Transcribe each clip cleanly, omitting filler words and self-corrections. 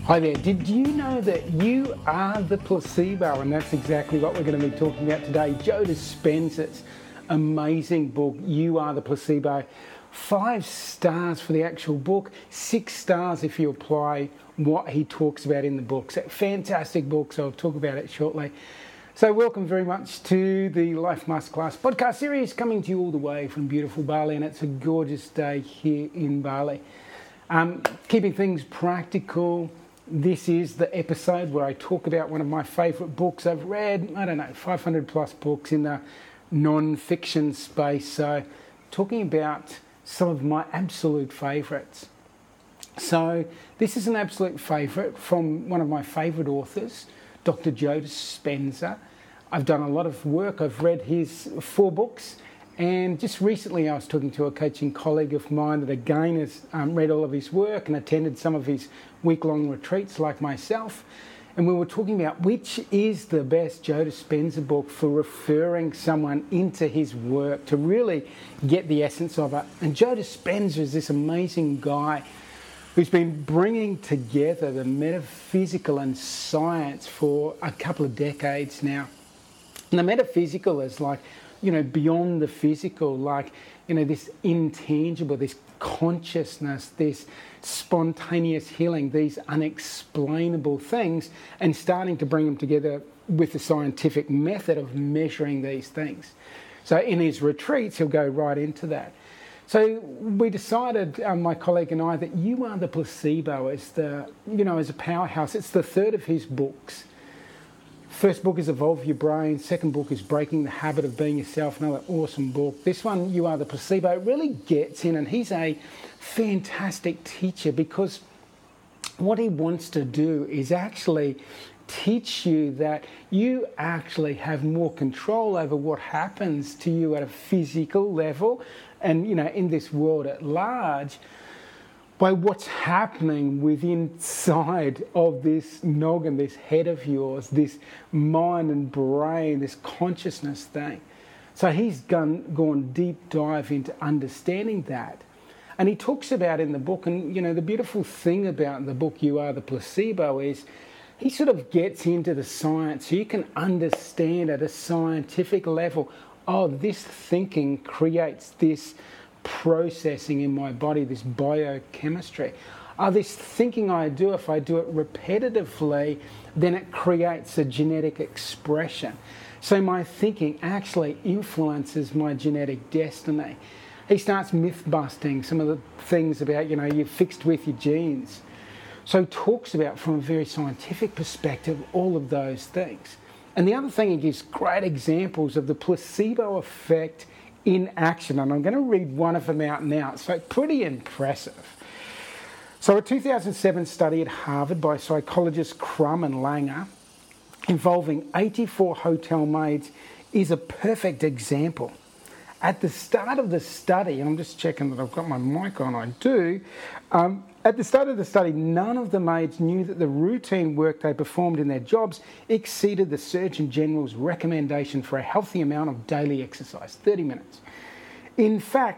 Hi there. Did you know that you are the placebo? And that's exactly what we're going to be talking about today. Joe Dispenza's amazing book, You Are the Placebo. 5 stars for the actual book, 6 stars if you apply what he talks about in the book. So fantastic book, so I'll talk about it shortly. So welcome very much to the Life Masterclass podcast series, coming to you all the way from beautiful Bali, and it's a gorgeous day here in Bali. Keeping things practical. This is the episode where I talk about one of my favourite books. I've read, 500 plus books in the non-fiction space. So talking about some of my absolute favourites. So this is an absolute favourite from one of my favourite authors, Dr. Joe Dispenza. I've done a lot of work. I've read his 4 books. And just recently I was talking to a coaching colleague of mine that again has read all of his work and attended some of his week-long retreats like myself. And we were talking about which is the best Joe Dispenza book for referring someone into his work to really get the essence of it. And Joe Dispenza is this amazing guy who's been bringing together the metaphysical and science for a couple of decades now. And the metaphysical is like, beyond the physical, this intangible, this consciousness, this spontaneous healing, these unexplainable things, and starting to bring them together with the scientific method of measuring these things. So in his retreats, he'll go right into that. So we decided, my colleague and I, that You Are the Placebo is as a powerhouse. It's the 3rd of his books. First book is Evolve Your Brain. Second book is Breaking the Habit of Being Yourself. Another awesome book. This one, You Are the Placebo, really gets in, and he's a fantastic teacher because what he wants to do is actually teach you that you actually have more control over what happens to you at a physical level and, in this world at large, by what's happening within inside of this noggin, this head of yours, this mind and brain, this consciousness thing. So he's gone deep dive into understanding that. And he talks about in the book, and the beautiful thing about the book You Are the Placebo is he sort of gets into the science, so you can understand at a scientific level, this thinking creates this processing in my body, this biochemistry. This thinking I do, if I do it repetitively, then it creates a genetic expression. So my thinking actually influences my genetic destiny. He starts myth busting some of the things about, you're fixed with your genes. So he talks about, from a very scientific perspective, all of those things. And the other thing, he gives great examples of the placebo effect in action, and I'm going to read one of them out now. So pretty impressive. So a 2007 study at Harvard by psychologists Crum and Langer involving 84 hotel maids is a perfect example. At the start of the study, and I'm just checking that I've got my mic on, I do. At the start of the study, none of the maids knew that the routine work they performed in their jobs exceeded the Surgeon General's recommendation for a healthy amount of daily exercise, 30 minutes. In fact,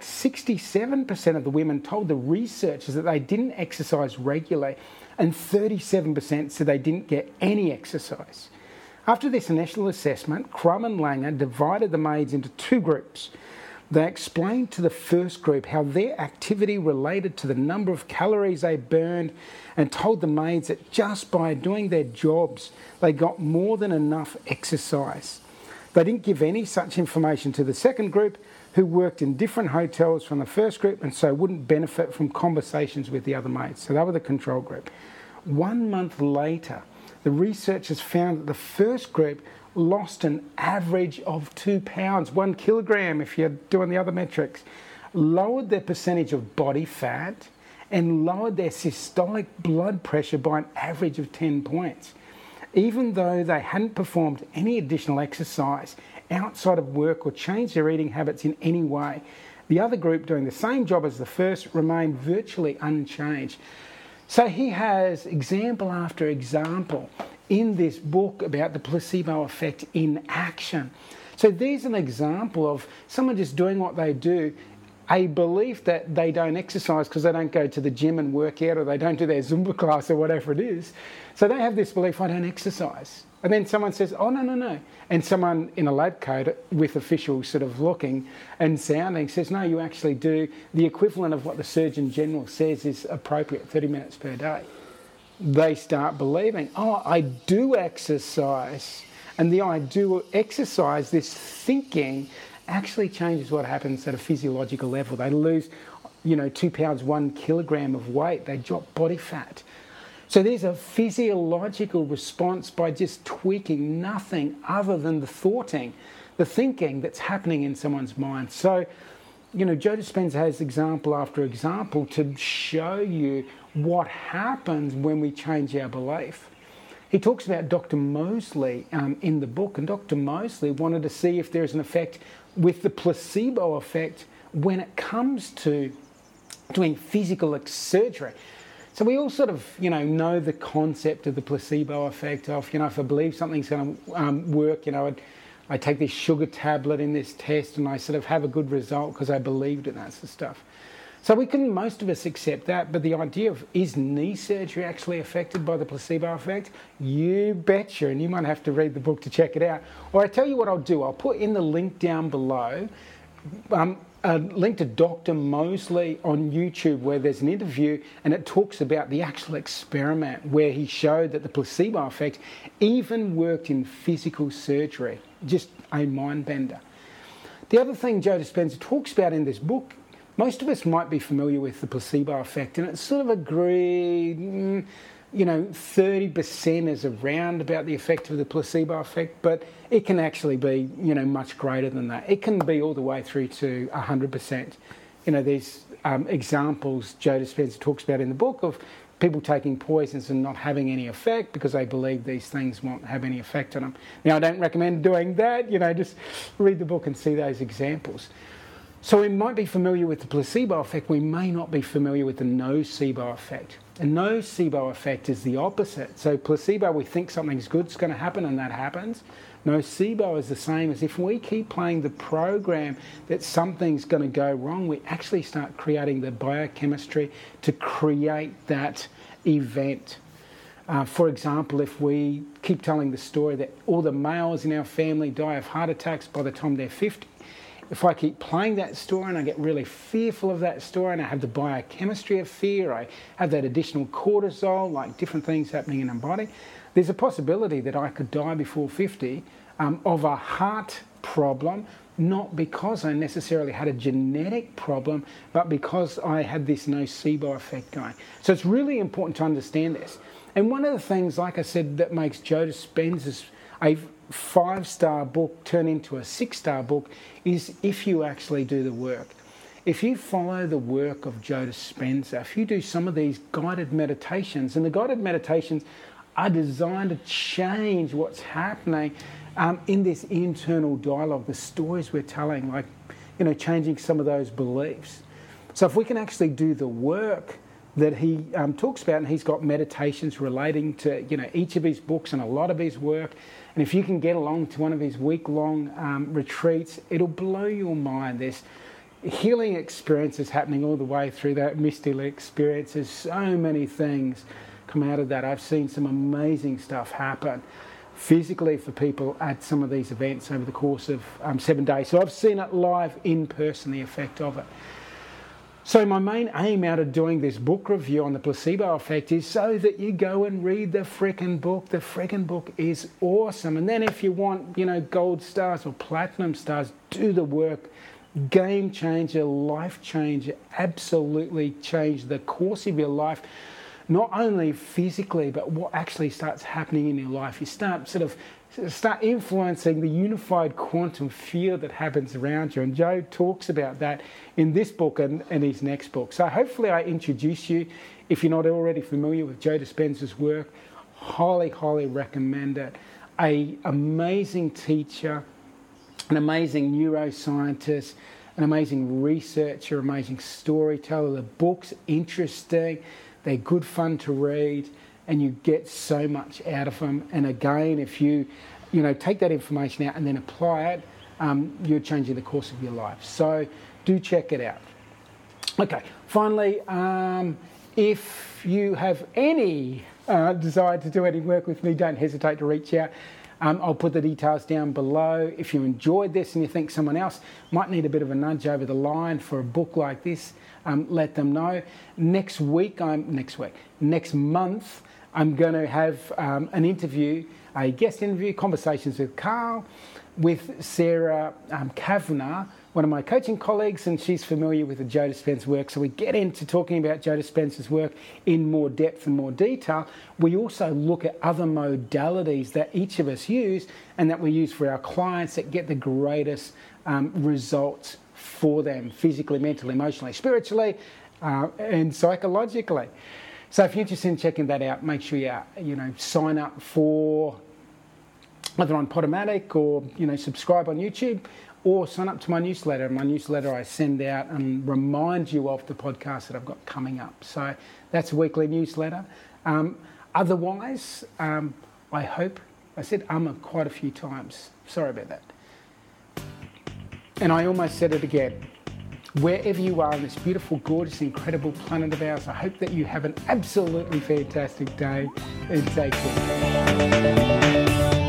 67% of the women told the researchers that they didn't exercise regularly, and 37% said they didn't get any exercise. After this initial assessment, Crum and Langer divided the maids into 2 groups. They explained to the first group how their activity related to the number of calories they burned, and told the maids that just by doing their jobs, they got more than enough exercise. They didn't give any such information to the second group, who worked in different hotels from the first group and so wouldn't benefit from conversations with the other maids. So they were the control group. 1 month later, the researchers found that the first group lost an average of 2 pounds, 1 kilogram if you're doing the other metrics, lowered their percentage of body fat, and lowered their systolic blood pressure by an average of 10 points. Even though they hadn't performed any additional exercise outside of work or changed their eating habits in any way, the other group doing the same job as the first remained virtually unchanged. So he has example after example in this book about the placebo effect in action. So there's an example of someone just doing what they do a belief that they don't exercise because they don't go to the gym and work out, or they don't do their Zumba class or whatever it is. So they have this belief, I don't exercise. And then someone says, oh, no. And someone in a lab coat with official sort of looking and sounding says, no, you actually do the equivalent of what the Surgeon General says is appropriate, 30 minutes per day. They start believing, oh, I do exercise. And the I do exercise, this thinking, actually changes what happens at a physiological level. They lose, 2 pounds, 1 kilogram of weight. They drop body fat. So there's a physiological response by just tweaking nothing other than the thinking that's happening in someone's mind. So, Joe Dispenza has example after example to show you what happens when we change our belief. He talks about Dr. Mosley in the book, and Dr. Mosley wanted to see if there's an effect with the placebo effect when it comes to doing physical surgery. So we all sort of, know the concept of the placebo effect of, if I believe something's going to work, I take this sugar tablet in this test and I sort of have a good result because I believed it, and that sort of stuff. So most of us accept that, but the idea of, is knee surgery actually affected by the placebo effect? You betcha, and you might have to read the book to check it out. Or I tell you what I'll do, I'll put in the link down below, a link to Dr. Mosley on YouTube where there's an interview and it talks about the actual experiment where he showed that the placebo effect even worked in physical surgery. Just a mind bender. The other thing Joe Dispenza talks about in this book, most of us might be familiar with the placebo effect, and it's sort of agreed, 30% is around about the effect of the placebo effect, but it can actually be, much greater than that. It can be all the way through to 100%. There's examples Joe Dispenza talks about in the book of people taking poisons and not having any effect because they believe these things won't have any effect on them. Now, I don't recommend doing that, just read the book and see those examples. So we might be familiar with the placebo effect, we may not be familiar with the nocebo effect. A nocebo effect is the opposite. So placebo, we think something's good's going to happen and that happens. Nocebo is the same as if we keep playing the program that something's going to go wrong, we actually start creating the biochemistry to create that event. For example, if we keep telling the story that all the males in our family die of heart attacks by the time they're 50, if I keep playing that story and I get really fearful of that story and I have the biochemistry of fear, I have that additional cortisol, like different things happening in our body, there's a possibility that I could die before 50 of a heart problem, not because I necessarily had a genetic problem, but because I had this nocebo effect going. So it's really important to understand this. And one of the things, like I said, that makes Joe Dispenza's a 5-star book turn into a 6-star book is if you actually do the work. If you follow the work of Joe Dispenza, if you do some of these guided meditations, and the guided meditations are designed to change what's happening in this internal dialogue, the stories we're telling, like, changing some of those beliefs. So if we can actually do the work that he talks about, and he's got meditations relating to, each of his books and a lot of his work, and if you can get along to one of his week-long retreats, it'll blow your mind. There's healing experiences happening all the way through that, mystical experiences, so many things come out of that. I've seen some amazing stuff happen physically for people at some of these events over the course of 7 days. So I've seen it live in person, the effect of it. So my main aim out of doing this book review on the placebo effect is so that you go and read the frickin' book. The frickin' book is awesome. And then if you want, gold stars or platinum stars, do the work. Game changer, life changer, absolutely change the course of your life. Not only physically, but what actually starts happening in your life. You start influencing the unified quantum field that happens around you. And Joe talks about that in this book and his next book. So hopefully I introduce you, if you're not already familiar with Joe Dispenza's work, highly, highly recommend it. An amazing teacher, an amazing neuroscientist, an amazing researcher, amazing storyteller. The book's interesting. They're good fun to read, and you get so much out of them. And again, if you take that information out and then apply it, you're changing the course of your life. So do check it out. Okay, finally, if you have any desire to do any work with me, don't hesitate to reach out. I'll put the details down below. If you enjoyed this and you think someone else might need a bit of a nudge over the line for a book like this, let them know. Next month, I'm going to have an interview, a guest interview, Conversations with Carl, with Sarah Kavanagh, one of my coaching colleagues, and she's familiar with the Joe Dispenza work. So we get into talking about Joe Dispenza's work in more depth and more detail. We also look at other modalities that each of us use and that we use for our clients that get the greatest results for them, physically, mentally, emotionally, spiritually, and psychologically. So if you're interested in checking that out, make sure you sign up for either on Podomatic or subscribe on YouTube, or sign up to my newsletter. In my newsletter, I send out and remind you of the podcast that I've got coming up. So that's a weekly newsletter. Otherwise, I hope, I said quite a few times. Sorry about that. And I almost said it again. Wherever you are on this beautiful, gorgeous, incredible planet of ours, I hope that you have an absolutely fantastic day and take care.